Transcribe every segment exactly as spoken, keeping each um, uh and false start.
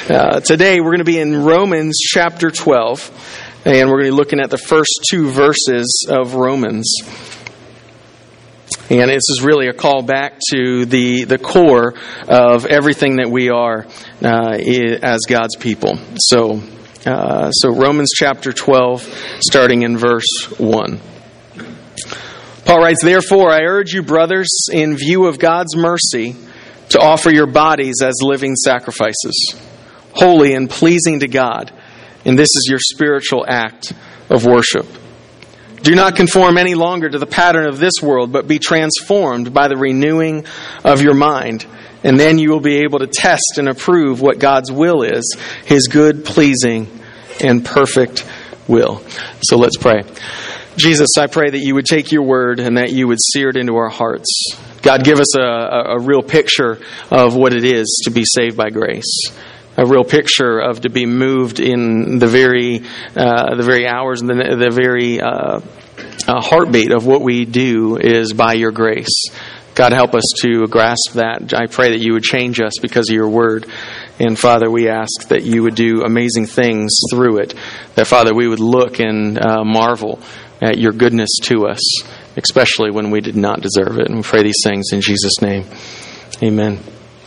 Uh, today we're going to be in Romans chapter twelve, and we're going to be looking at the first two verses of Romans. And this is really a call back to the, the core of everything that we are uh, as God's people. So, uh, so Romans chapter twelve, starting in verse one. Paul writes, "Therefore I urge you, brothers, in view of God's mercy, to offer your bodies as living sacrifices, holy and pleasing to God, and this is your spiritual act of worship. Do not conform any longer to the pattern of this world, but be transformed by the renewing of your mind, and then you will be able to test and approve what God's will is, His good, pleasing, and perfect will." So let's pray. Jesus, I pray that you would take your word and that you would sear it into our hearts. God, give us a, a, a real picture of what it is to be saved by grace. A real picture of to be moved in the very uh, the very hours and the, the very uh, uh, heartbeat of what we do is by your grace. God, help us to grasp that. I pray that you would change us because of your word. And Father, we ask that you would do amazing things through it. That, Father, we would look and uh, marvel at your goodness to us, especially when we did not deserve it. And we pray these things in Jesus' name. Amen.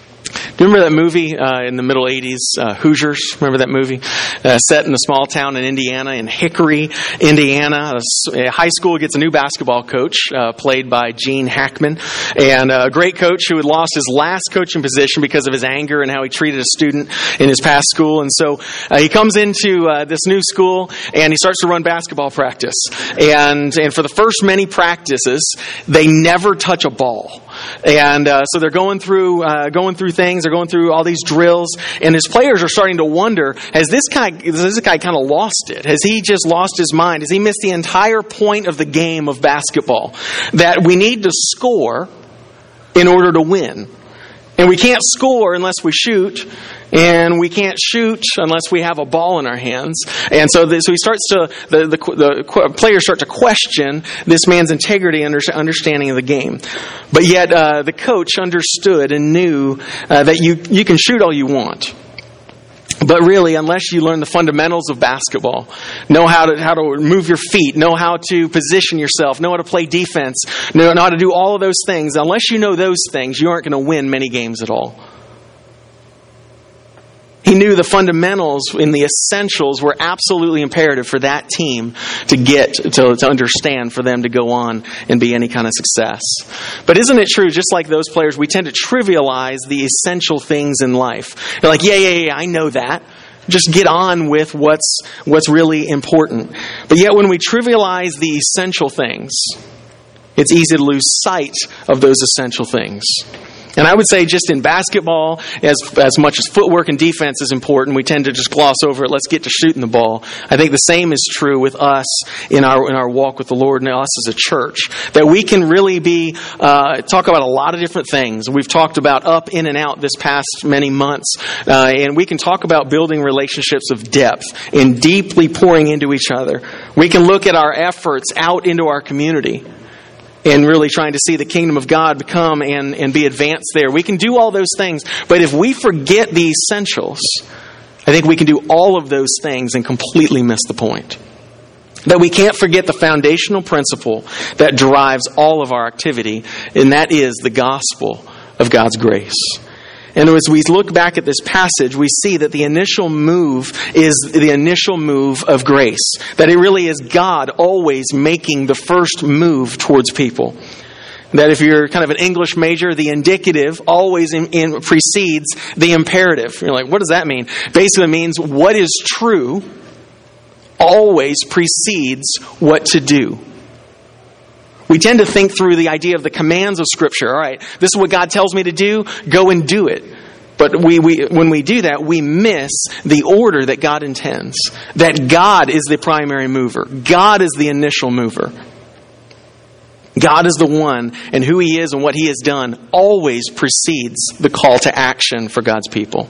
Do you remember that movie uh, in the middle eighties, uh, Hoosiers? Remember that movie? Uh, set in a small town in Indiana, in Hickory, Indiana. A, a high school gets a new basketball coach, uh, played by Gene Hackman. And uh, a great coach who had lost his last coaching position because of his anger and how he treated a student in his past school. And so uh, he comes into uh, this new school and he starts to run basketball practice. And, and for the first many practices, they never touch a ball. And uh, so they're going through uh, going through things. They're going through all these drills, and his players are starting to wonder: Has this guy, has this guy kind of lost it? Has he just lost his mind? Has he missed the entire point of the game of basketball? That we need to score in order to win, and we can't score unless we shoot. And we can't shoot unless we have a ball in our hands. And so, this, so he starts to, the, the, the players start to question this man's integrity and understanding of the game. But yet, uh, the coach understood and knew uh, that you, you can shoot all you want. But really, unless you learn the fundamentals of basketball, know how to how to move your feet, know how to position yourself, know how to play defense, know, know how to do all of those things, unless you know those things, you aren't going to win many games at all. He knew the fundamentals and the essentials were absolutely imperative for that team to get, to, to understand, for them to go on and be any kind of success. But isn't it true, just like those players, we tend to trivialize the essential things in life. They're like, yeah, yeah, yeah, I know that. Just get on with what's what's really important. But yet when we trivialize the essential things, it's easy to lose sight of those essential things. And I would say just in basketball, as as much as footwork and defense is important, we tend to just gloss over it. Let's get to shooting the ball. I think the same is true with us in our in our walk with the Lord and us as a church. That we can really be, uh, talk about a lot of different things. We've talked about up, in, and out this past many months. Uh, and we can talk about building relationships of depth and deeply pouring into each other. We can look at our efforts out into our community and really trying to see the kingdom of God become and, and be advanced there. We can do all those things, but if we forget the essentials, I think we can do all of those things and completely miss the point. That we can't forget the foundational principle that drives all of our activity, and that is the gospel of God's grace. And as we look back at this passage, we see that the initial move is the initial move of grace. That it really is God always making the first move towards people. That if you're kind of an English major, the indicative always in, in precedes the imperative. You're like, what does that mean? Basically it means what is true always precedes what to do. We tend to think through the idea of the commands of Scripture. All right, this is what God tells me to do, go and do it. But we, we, when we do that, we miss the order that God intends. That God is the primary mover. God is the initial mover. God is the one, and who He is and what He has done always precedes the call to action for God's people.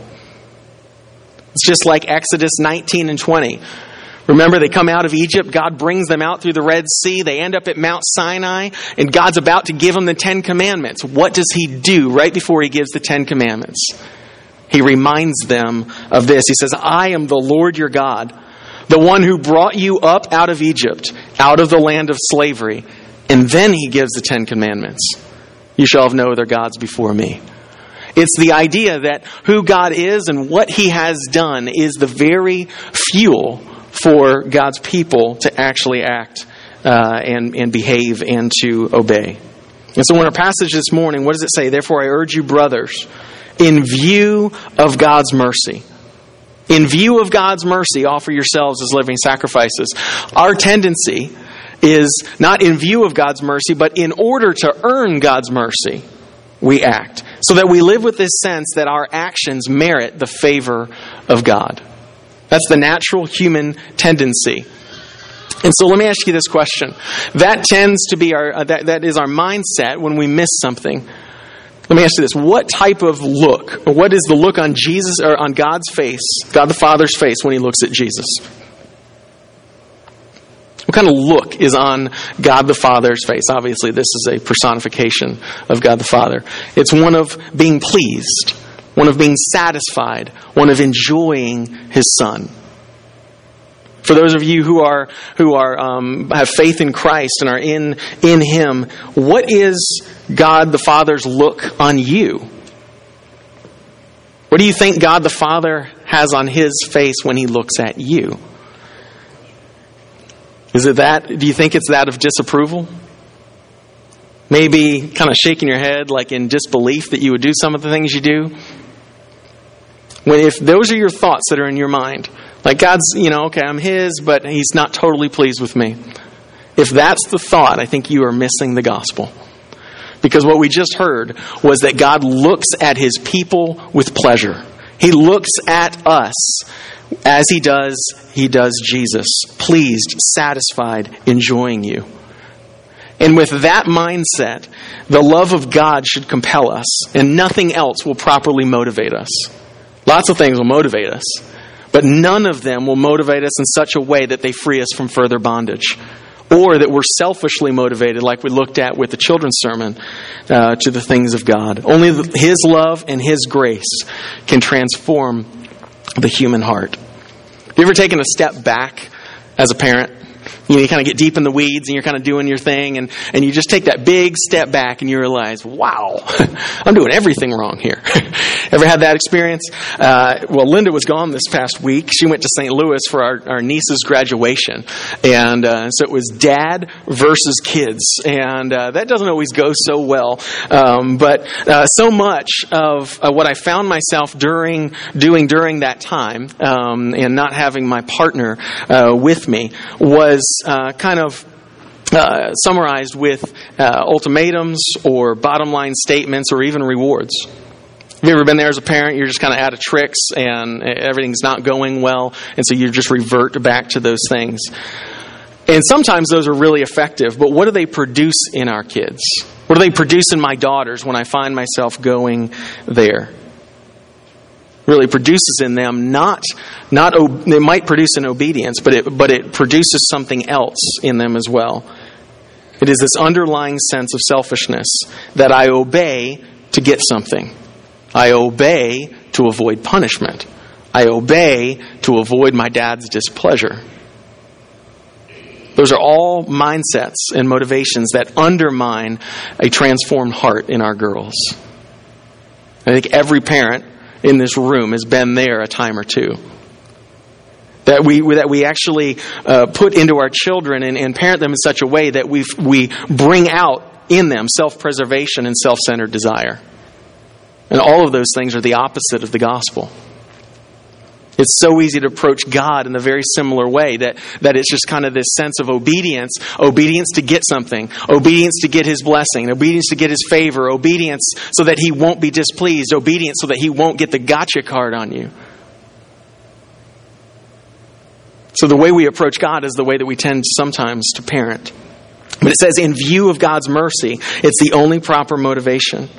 It's just like Exodus nineteen and twenty. Remember, they come out of Egypt. God brings them out through the Red Sea. They end up at Mount Sinai, and God's about to give them the Ten Commandments. What does He do right before He gives the Ten Commandments? He reminds them of this. He says, I am the Lord your God, the one who brought you up out of Egypt, out of the land of slavery. And then he gives the Ten Commandments. You shall have no other gods before me. It's the idea that who God is and what he has done is the very fuel for God's people to actually act uh, and, and behave and to obey. And so in our passage this morning, what does it say? Therefore I urge you, brothers, in view of God's mercy, in view of God's mercy, offer yourselves as living sacrifices. Our tendency is not in view of God's mercy, but in order to earn God's mercy, we act. So that we live with this sense that our actions merit the favor of God. That's the natural human tendency. And so let me ask you this question. That tends to be our, uh, that, that is our mindset when we miss something. Let me ask you this. What type of look, or what is the look on Jesus, or on God's face, God the Father's face when he looks at Jesus? What kind of look is on God the Father's face? Obviously, this is a personification of God the Father. It's one of being pleased, one of being satisfied, one of enjoying his Son. For those of you who are who are um, have faith in Christ and are in in Him, what is God the Father's look on you? What do you think God the Father has on His face when He looks at you? Is it that? Do you think it's that of disapproval? Maybe kind of shaking your head like in disbelief that you would do some of the things you do? When if those are your thoughts that are in your mind, like God's, you know, okay, I'm His, but He's not totally pleased with me. If that's the thought, I think you are missing the gospel. Because what we just heard was that God looks at His people with pleasure. He looks at us as He does, He does Jesus. Pleased, satisfied, enjoying you. And with that mindset, the love of God should compel us, and nothing else will properly motivate us. Lots of things will motivate us, but none of them will motivate us in such a way that they free us from further bondage, or that we're selfishly motivated, like we looked at with the children's sermon, uh, to the things of God. Only the, His love and His grace can transform the human heart. Have you ever taken a step back as a parent? You know, you kind of get deep in the weeds and you're kind of doing your thing, and, and you just take that big step back and you realize, wow, I'm doing everything wrong here. Ever had that experience? Uh, well, Linda was gone this past week. She went to Saint Louis for our, our niece's graduation. And uh, so it was dad versus kids. And uh, that doesn't always go so well. Um, but uh, so much of uh, what I found myself during doing during that time, um, and not having my partner uh, with me, was Uh, kind of uh, summarized with uh, ultimatums or bottom line statements or even rewards. Have you ever been there as a parent? You're just kind of out of tricks and everything's not going well, and so you just revert back to those things. And sometimes those are really effective, but what do they produce in our kids? What do they produce in my daughters when I find myself going there? Really produces in them not not it might produce an obedience, but it but it produces something else in them as well. It is this underlying sense of selfishness that I obey to get something. I obey to avoid punishment. I obey to avoid my dad's displeasure. Those are all mindsets and motivations that undermine a transformed heart in our girls. I think every parent in this room has been there a time or two. That we that we actually uh, put into our children and, and parent them in such a way that we we bring out in them self-preservation and self-centered desire. And all of those things are the opposite of the gospel. It's so easy to approach God in a very similar way, that, that it's just kind of this sense of obedience, obedience to get something, obedience to get His blessing, obedience to get His favor, obedience so that He won't be displeased, obedience so that He won't get the gotcha card on you. So the way we approach God is the way that we tend sometimes to parent. But it says in view of God's mercy, it's the only proper motivation.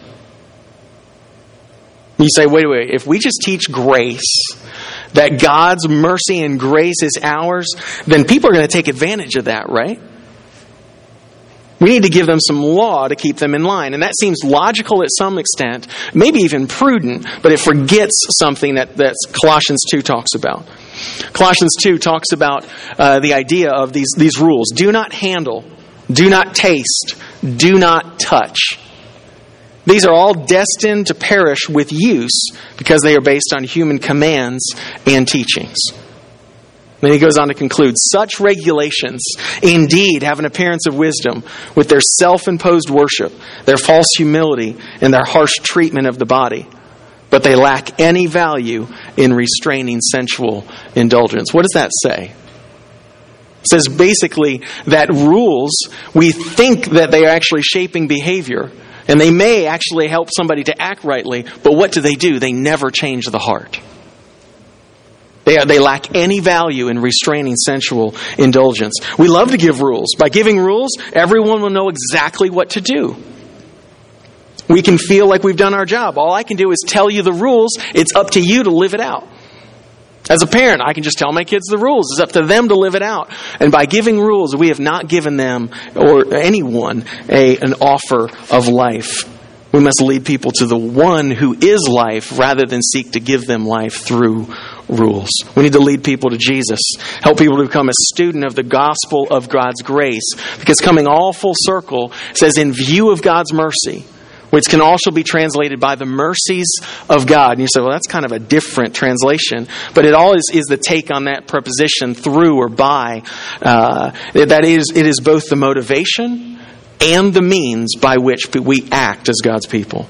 You say, wait, wait, if we just teach grace, that God's mercy and grace is ours, then people are going to take advantage of that, right? We need to give them some law to keep them in line. And that seems logical at some extent, maybe even prudent, but it forgets something that, that Colossians two talks about. Colossians two talks about uh, the idea of these, these rules. Do not handle, do not taste, do not touch. These are all destined to perish with use because they are based on human commands and teachings. Then he goes on to conclude, such regulations indeed have an appearance of wisdom with their self-imposed worship, their false humility, and their harsh treatment of the body. But they lack any value in restraining sensual indulgence. What does that say? It says basically that rules, we think that they are actually shaping behavior, and they may actually help somebody to act rightly, but what do they do? They never change the heart. They, are, they lack any value in restraining sensual indulgence. We love to give rules. By giving rules, everyone will know exactly what to do. We can feel like we've done our job. All I can do is tell you the rules. It's up to you to live it out. As a parent, I can just tell my kids the rules. It's up to them to live it out. And by giving rules, we have not given them or anyone a, an offer of life. We must lead people to the one who is life rather than seek to give them life through rules. We need to lead people to Jesus. Help people to become a student of the gospel of God's grace. Because coming all full circle says, in view of God's mercy, which can also be translated by the mercies of God. And you say, well, that's kind of a different translation. But it all is, is the take on that preposition, through or by. Uh, that is, it is both the motivation and the means by which we act as God's people.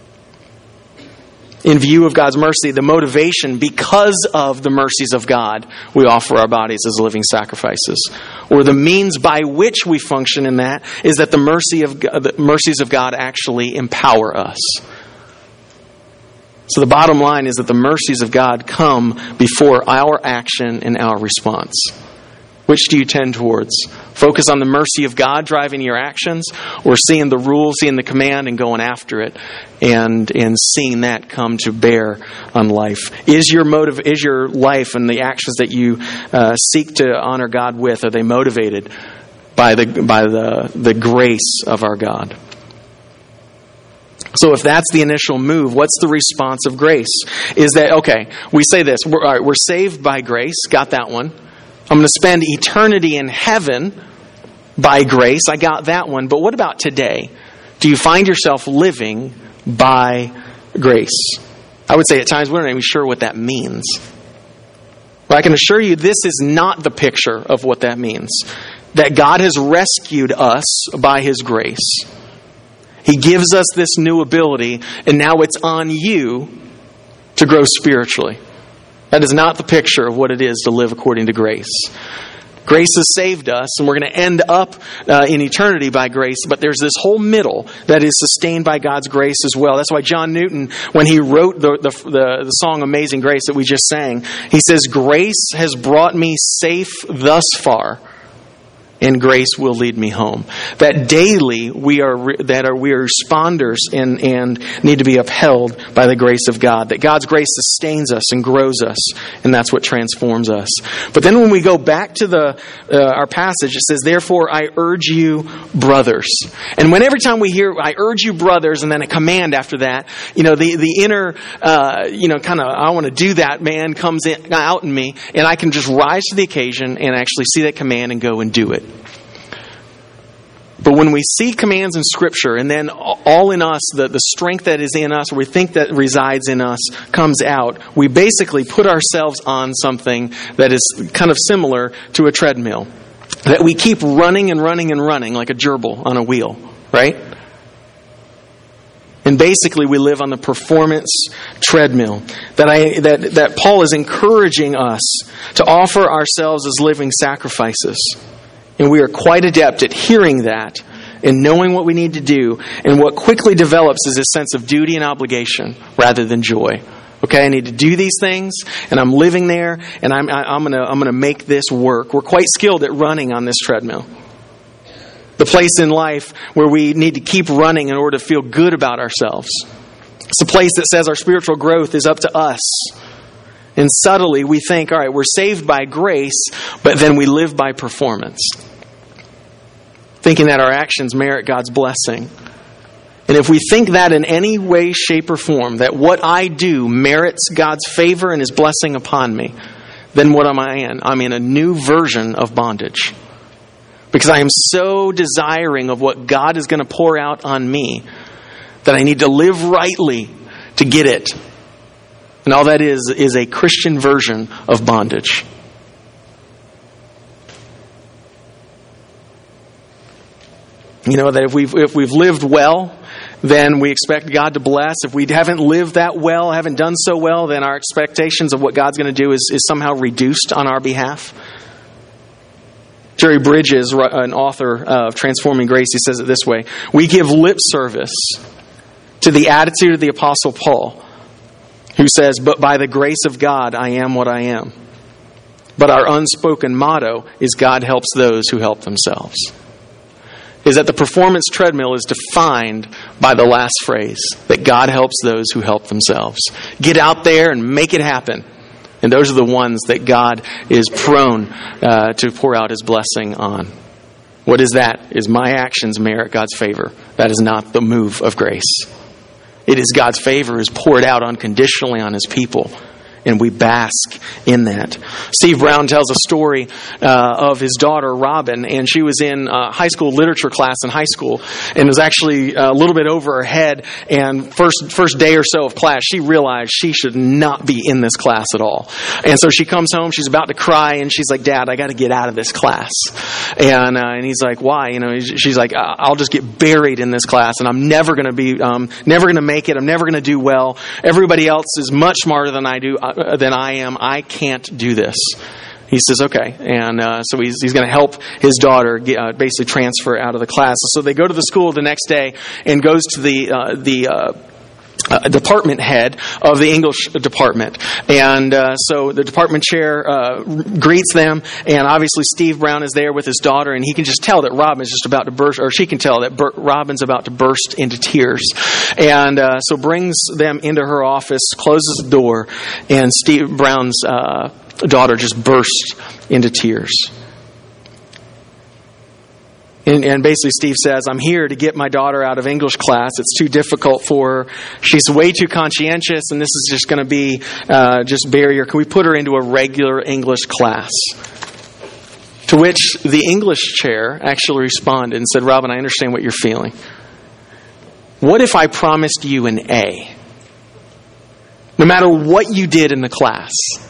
In view of God's mercy, the motivation, because of the mercies of God, we offer our bodies as living sacrifices. Or the means by which we function in that is that the mercy of God, the mercies of God actually empower us. So the bottom line is that the mercies of God come before our action and our response. Which do you tend towards? Focus on the mercy of God driving your actions, or seeing the rule, seeing the command, and going after it, and and seeing that come to bear on life? Is your motive, is your life and the actions that you uh, seek to honor God with, are they motivated by the by the the grace of our God? So if that's the initial move, what's the response of grace? Is that, okay, we say this, we're, all right, we're saved by grace, got that one. I'm going to spend eternity in heaven by grace. I got that one. But what about today? Do you find yourself living by grace? I would say at times we're not even sure what that means. But I can assure you this is not the picture of what that means. That God has rescued us by His grace. He gives us this new ability, and now it's on you to grow spiritually. That is not the picture of what it is to live according to grace. Grace has saved us, and we're going to end up uh, in eternity by grace, but there's this whole middle that is sustained by God's grace as well. That's why John Newton, when he wrote the, the, the, the song Amazing Grace that we just sang, he says, "Grace has brought me safe thus far, and grace will lead me home." That daily we are that are we are responders and and need to be upheld by the grace of God. That God's grace sustains us and grows us, and that's what transforms us. But then when we go back to the uh, our passage, it says, "Therefore I urge you, brothers." And when every time we hear "I urge you, brothers," and then a command after that, you know, the the inner uh, you know kind of I want to do that man comes in, out in me, and I can just rise to the occasion and actually see that command and go and do it. But when we see commands in Scripture, and then all in us, the, the strength that is in us, or we think that resides in us, comes out, we basically put ourselves on something that is kind of similar to a treadmill. That we keep running and running and running like a gerbil on a wheel, right? And basically we live on the performance treadmill. That I that, that Paul is encouraging us to offer ourselves as living sacrifices. And we are quite adept at hearing that and knowing what we need to do. And what quickly develops is a sense of duty and obligation rather than joy. Okay, I need to do these things, and I'm living there, and I'm I'm gonna I'm gonna make this work. We're quite skilled at running on this treadmill. The place in life where we need to keep running in order to feel good about ourselves. It's a place that says our spiritual growth is up to us. And subtly we think, all right, we're saved by grace, but then we live by performance. thinking that our actions merit God's blessing. And if we think that in any way, shape, or form, that what I do merits God's favor and His blessing upon me, then what am I in? I'm in a new version of bondage. Because I am so desiring of what God is going to pour out on me that I need to live rightly to get it. And all that is, is a Christian version of bondage. You know, that if we've, if we've lived well, then we expect God to bless. If we haven't lived that well, haven't done so well, then our expectations of what God's going to do is, is somehow reduced on our behalf. Jerry Bridges, an author of Transforming Grace, he says it this way: we give lip service to the attitude of the Apostle Paul, who says, "But by the grace of God, I am what I am." But our unspoken motto is, God helps those who help themselves. Is that the performance treadmill is defined by the last phrase, that God helps those who help themselves. Get out there and make it happen. And those are the ones that God is prone uh, to pour out His blessing on. What is that? Is my actions merit God's favor. That is not the move of grace. It is God's favor is poured out unconditionally on His people. And we bask in that. Steve Brown tells a story uh, of his daughter, Robin, and she was in uh, high school literature class in high school, and was actually a little bit over her head. And first first day or so of class, she realized she should not be in this class at all. And so she comes home, she's about to cry, and she's like, "Dad, I got to get out of this class." And uh, and he's like, "Why?" You know, she's like, "I'll just get buried in this class, and I'm never going to be, um, never going to make it. I'm never going to do well. Everybody else is much smarter than I do." than I am. I can't do this. He says, okay. And uh, so he's, he's going to help his daughter get, uh, basically transfer out of the class. So they go to the school the next day and goes to the uh, the uh, uh, department head of the English department. And uh, so the department chair uh, greets them, and obviously Steve Brown is there with his daughter, and he can just tell that Robin is just about to burst, or she can tell that Bur- Robin's about to burst into tears. And uh, so brings them into her office, closes the door, and Steve Brown's uh, daughter just bursts into tears. And, and basically Steve says, "I'm here to get my daughter out of English class. It's too difficult for her. She's way too conscientious, and this is just going to be uh, just barrier. Can we put her into a regular English class?" To which the English chair actually responded and said, "Robin, I understand what you're feeling. What if I promised you an A? No matter what you did in the class.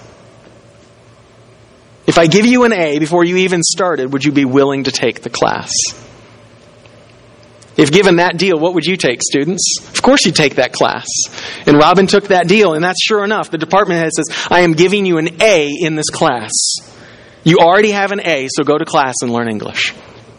If I give you an A before you even started, would you be willing to take the class?" If given that deal, what would you take, students? Of course you'd take that class. And Robin took that deal, and that's sure enough. The department head says, "I am giving you an A in this class. You already have an A, so go to class and learn English."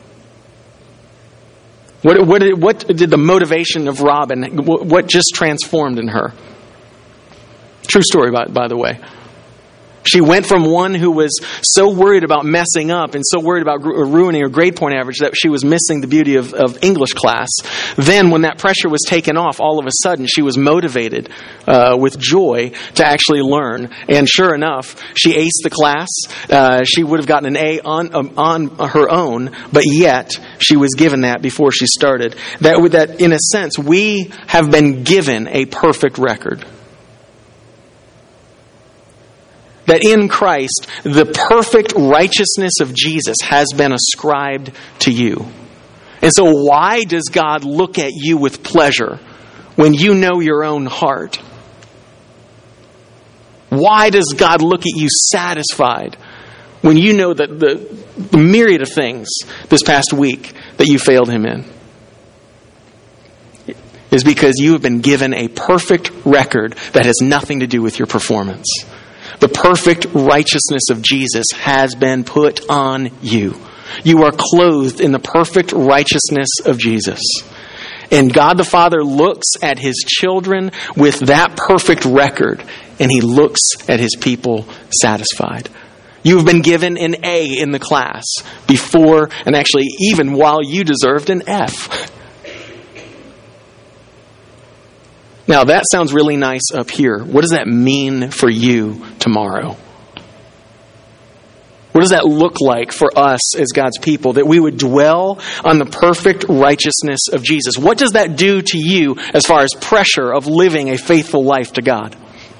What, what, did, what did the motivation of Robin, what just transformed in her? True story, by, by the way. She went from one who was so worried about messing up and so worried about ruining her grade point average that she was missing the beauty of, of English class. Then when that pressure was taken off, all of a sudden she was motivated uh, with joy to actually learn. And sure enough, she aced the class. Uh, she would have gotten an A on, um, on her own, but yet she was given that before she started. That, that in a sense, we have been given a perfect record. That in Christ, the perfect righteousness of Jesus has been ascribed to you. And so why does God look at you with pleasure when you know your own heart? Why does God look at you satisfied when you know that the, the myriad of things this past week that you failed Him in? Is because you have been given a perfect record that has nothing to do with your performance. The perfect righteousness of Jesus has been put on you. You are clothed in the perfect righteousness of Jesus. And God the Father looks at His children with that perfect record, and He looks at His people satisfied. You have been given an A in the class before, and actually even while you deserved an F. Now, that sounds really nice up here. What does that mean for you tomorrow? What does that look like for us as God's people? That we would dwell on the perfect righteousness of Jesus. What does that do to you as far as pressure of living a faithful life to God?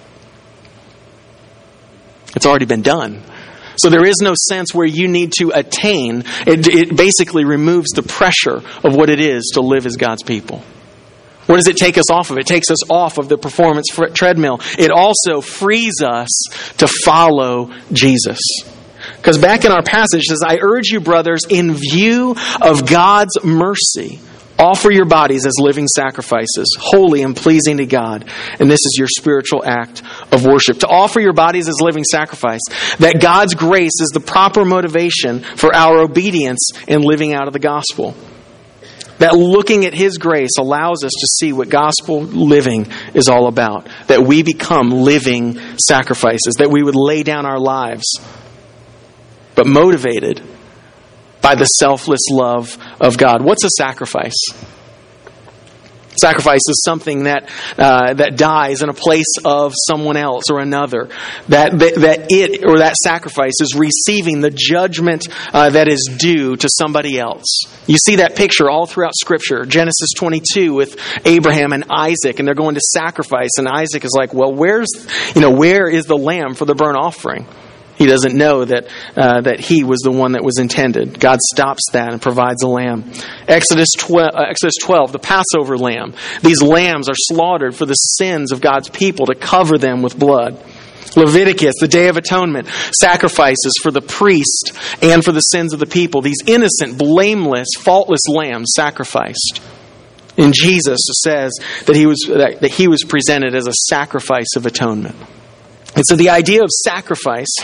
It's already been done. So there is no sense where you need to attain. It, it basically removes the pressure of what it is to live as God's people. What does it take us off of? It takes us off of the performance treadmill. It also frees us to follow Jesus. Because back in our passage it says, I urge you, brothers, in view of God's mercy, offer your bodies as living sacrifices, holy and pleasing to God. And this is your spiritual act of worship. To offer your bodies as living sacrifice. That God's grace is the proper motivation for our obedience in living out of the gospel. That looking at His grace allows us to see what gospel living is all about. That we become living sacrifices. That we would lay down our lives, but motivated by the selfless love of God. What's a sacrifice? Sacrifice is something that uh, that dies in a place of someone else or another. That that, that it or that sacrifice is receiving the judgment uh, that is due to somebody else. You see that picture all throughout Scripture. Genesis twenty-two with Abraham and Isaac, and they're going to sacrifice, and Isaac is like, "Well, where's you know where is the lamb for the burnt offering?" He doesn't know that uh, that he was the one that was intended. God stops that and provides a lamb. Exodus twelve, uh, Exodus twelve, the Passover lamb. These lambs are slaughtered for the sins of God's people to cover them with blood. Leviticus, the Day of Atonement, sacrifices for the priest and for the sins of the people. These innocent, blameless, faultless lambs sacrificed. And Jesus says that he was that, that he was presented as a sacrifice of atonement. And so the idea of sacrifice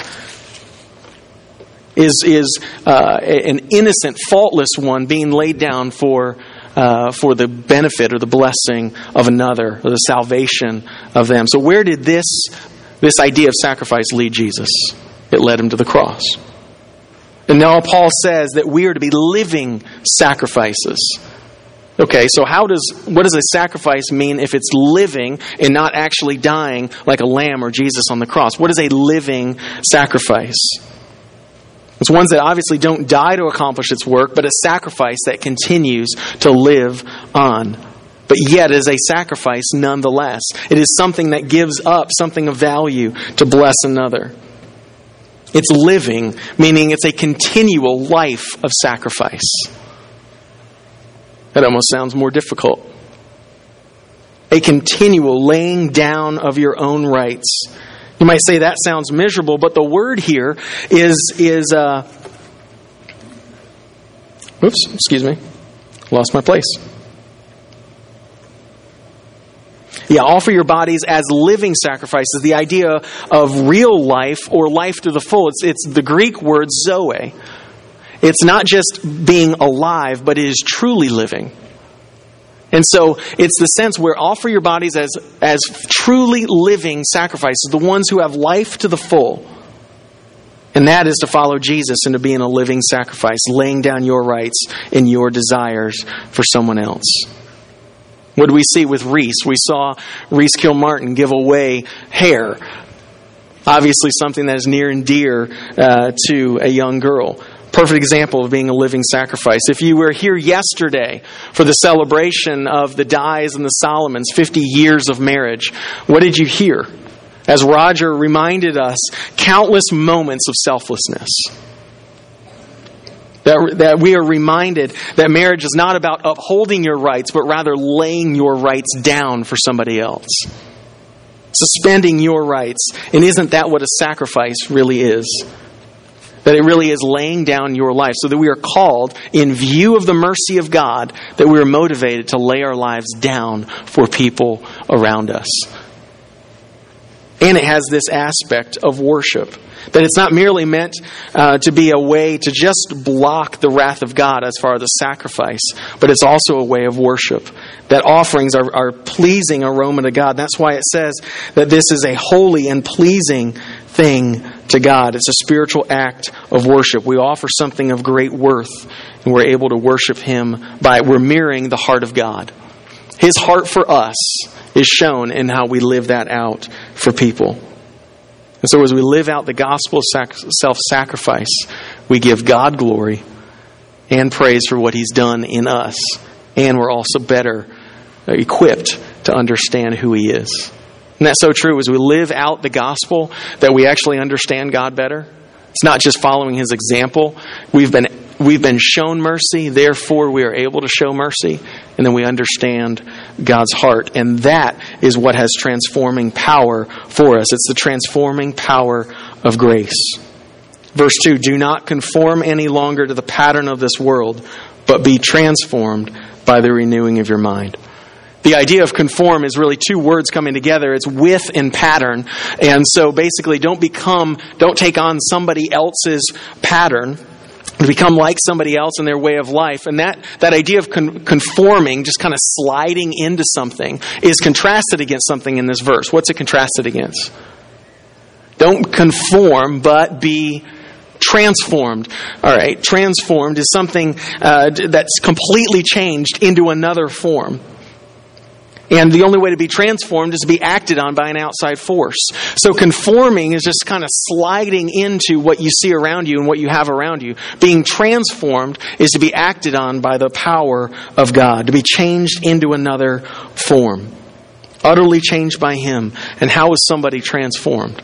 is is uh, an innocent, faultless one being laid down for uh, for the benefit or the blessing of another, or the salvation of them. So where did this this idea of sacrifice lead Jesus? It led him to the cross. And now Paul says that we are to be living sacrifices. Okay, so how does what does a sacrifice mean if it's living and not actually dying like a lamb or Jesus on the cross? What is a living sacrifice? It's ones that obviously don't die to accomplish its work, but a sacrifice that continues to live on. But yet is a sacrifice nonetheless. It is something that gives up something of value to bless another. It's living, meaning it's a continual life of sacrifice. That almost sounds more difficult. A continual laying down of your own rights. You might say that sounds miserable, but the word here is is. Uh, oops, excuse me, lost my place. Yeah, offer your bodies as living sacrifices. The idea of real life or life to the full. It's it's the Greek word zoe. It's not just being alive, but it is truly living. And so it's the sense where offer your bodies as, as truly living sacrifices, the ones who have life to the full. And that is to follow Jesus and to be in a living sacrifice, laying down your rights and your desires for someone else. What do we see with Reese? We saw Reese Kilmartin give away hair. Obviously something that is near and dear uh, to a young girl. Perfect example of being a living sacrifice. If you were here yesterday for the celebration of the Dyes and the Solomons, fifty years of marriage, what did you hear? As Roger reminded us, countless moments of selflessness. That, that we are reminded that marriage is not about upholding your rights, but rather laying your rights down for somebody else. Suspending your rights. And isn't that what a sacrifice really is? That it really is laying down your life, so that we are called, in view of the mercy of God, that we are motivated to lay our lives down for people around us. And it has this aspect of worship. That it's not merely meant uh, to be a way to just block the wrath of God as far as the sacrifice, but it's also a way of worship. That offerings are, are pleasing aroma to God. That's why it says that this is a holy and pleasing thing to God. It's a spiritual act of worship. We offer something of great worth, and we're able to worship Him by we're mirroring the heart of God. His heart for us is shown in how we live that out for people. And so as we live out the gospel of sac- self-sacrifice, we give God glory and praise for what He's done in us. And we're also better equipped to understand who He is. And that's so true. As we live out the gospel, that we actually understand God better. It's not just following His example. We've been we've been shown mercy, therefore we are able to show mercy. And then we understand God's heart. And that is what has transforming power for us. It's the transforming power of grace. Verse two, do not conform any longer to the pattern of this world, but be transformed by the renewing of your mind. The idea of conform is really two words coming together. It's with and pattern. And so basically don't become, don't take on somebody else's pattern, to become like somebody else in their way of life. And that, that idea of con- conforming, just kind of sliding into something, is contrasted against something in this verse. What's it contrasted against? Don't conform, but be transformed. All right, transformed is something uh, that's completely changed into another form. And the only way to be transformed is to be acted on by an outside force. So conforming is just kind of sliding into what you see around you and what you have around you. Being transformed is to be acted on by the power of God, to be changed into another form. Utterly changed by Him. And how is somebody transformed?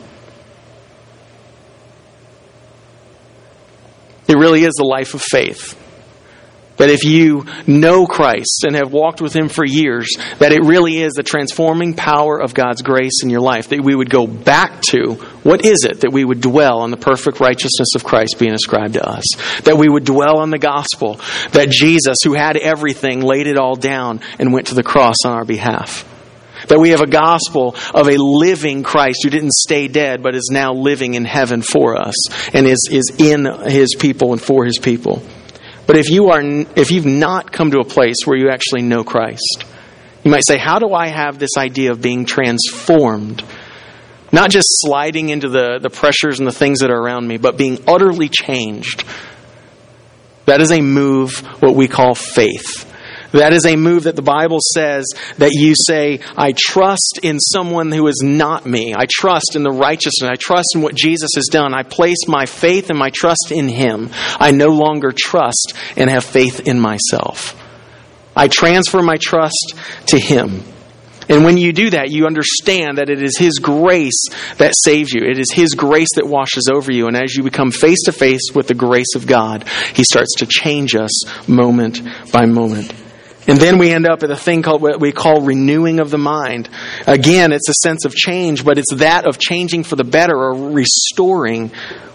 It really is the life of faith. That if you know Christ and have walked with Him for years, that it really is the transforming power of God's grace in your life. That we would go back to, what is it? That we would dwell on the perfect righteousness of Christ being ascribed to us. That we would dwell on the gospel. That Jesus, who had everything, laid it all down and went to the cross on our behalf. That we have a gospel of a living Christ who didn't stay dead, but is now living in heaven for us. And is, is in His people and for His people. But if you are, if you've not come to a place where you actually know Christ, you might say, how do I have this idea of being transformed? Not just sliding into the, the pressures and the things that are around me, but being utterly changed. That is a move, what we call faith. That is a move that the Bible says that you say, I trust in someone who is not me. I trust in the righteousness. I trust in what Jesus has done. I place my faith and my trust in Him. I no longer trust and have faith in myself. I transfer my trust to Him. And when you do that, you understand that it is His grace that saves you. It is His grace that washes over you. And as you become face to face with the grace of God, He starts to change us moment by moment. And then we end up at a thing called what we call renewing of the mind. Again, it's a sense of change, but it's that of changing for the better or restoring.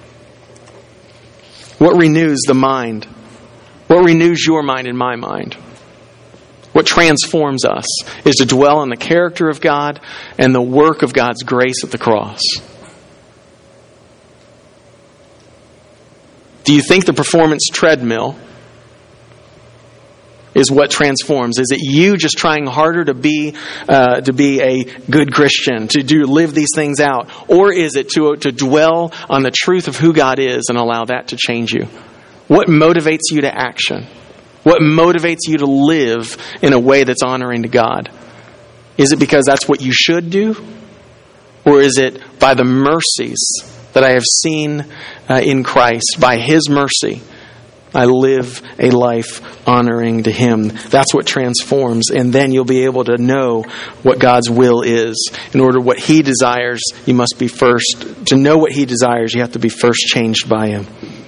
What renews the mind? What renews your mind and my mind? What transforms us is to dwell on the character of God and the work of God's grace at the cross. Do you think the performance treadmill is what transforms? Is it you just trying harder to be uh, to be a good Christian, to do live these things out? Or is it to, to dwell on the truth of who God is and allow that to change you? What motivates you to action? What motivates you to live in a way that's honoring to God? Is it because that's what you should do? Or is it by the mercies that I have seen uh, in Christ, by His mercy, I live a life honoring to Him? That's what transforms. And then you'll be able to know what God's will is. In order what He desires, you must be first. To know what He desires, you have to be first changed by Him.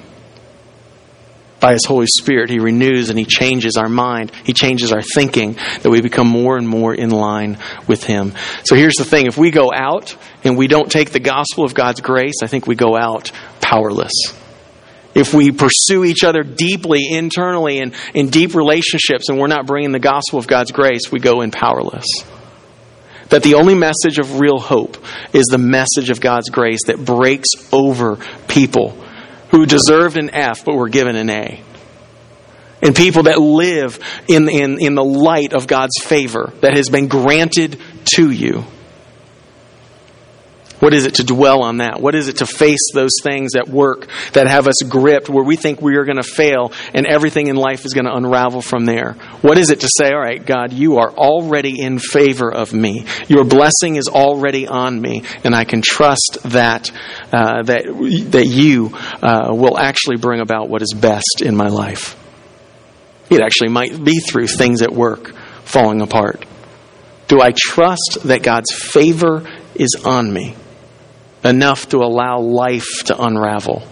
By His Holy Spirit, He renews and He changes our mind. He changes our thinking, that we become more and more in line with Him. So here's the thing. If we go out and we don't take the gospel of God's grace, I think we go out powerless. If we pursue each other deeply, internally, and in deep relationships, and we're not bringing the gospel of God's grace, we go in powerless. That the only message of real hope is the message of God's grace that breaks over people who deserved an F but were given an A. And people that live in, in, in the light of God's favor that has been granted to you. What is it to dwell on that? What is it to face those things at work that have us gripped, where we think we are going to fail and everything in life is going to unravel from there? What is it to say, all right, God, you are already in favor of me. Your blessing is already on me, and I can trust that uh, that that you uh, will actually bring about what is best in my life. It actually might be through things at work falling apart. Do I trust that God's favor is on me enough to allow life to unravel?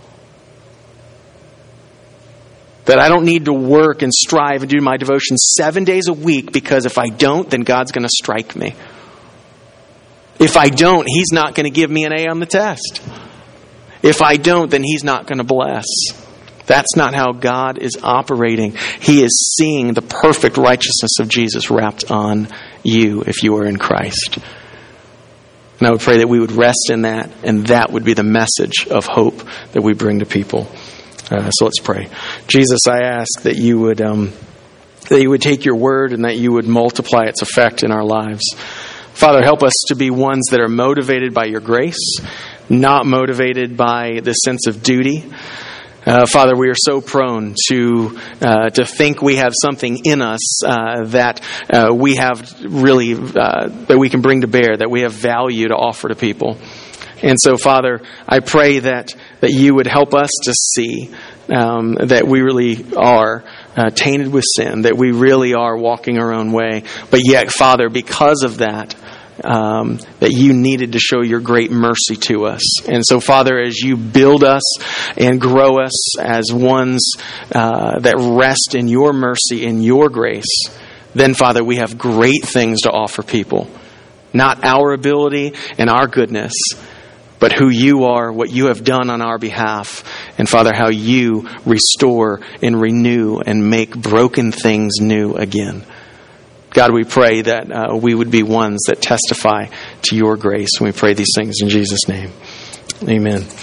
That I don't need to work and strive and do my devotions seven days a week, because if I don't, then God's going to strike me. If I don't, He's not going to give me an A on the test. If I don't, then He's not going to bless. That's not how God is operating. He is seeing the perfect righteousness of Jesus wrapped on you if you are in Christ. And I would pray that we would rest in that, and that would be the message of hope that we bring to people. Uh, so let's pray. Jesus, I ask that you would um, that you would take your word and that you would multiply its effect in our lives. Father, help us to be ones that are motivated by your grace, not motivated by the sense of duty. Uh, Father, we are so prone to uh, to think we have something in us uh, that uh, we have really uh, that we can bring to bear, that we have value to offer to people. And so, Father, I pray that that you would help us to see um, that we really are uh, tainted with sin, that we really are walking our own way. But yet, Father, because of that, Um, that you needed to show your great mercy to us. And so, Father, as you build us and grow us as ones uh, that rest in your mercy and your grace, then, Father, we have great things to offer people. Not our ability and our goodness, but who you are, what you have done on our behalf, and, Father, how you restore and renew and make broken things new again. God, we pray that uh, we would be ones that testify to your grace. And we pray these things in Jesus' name. Amen.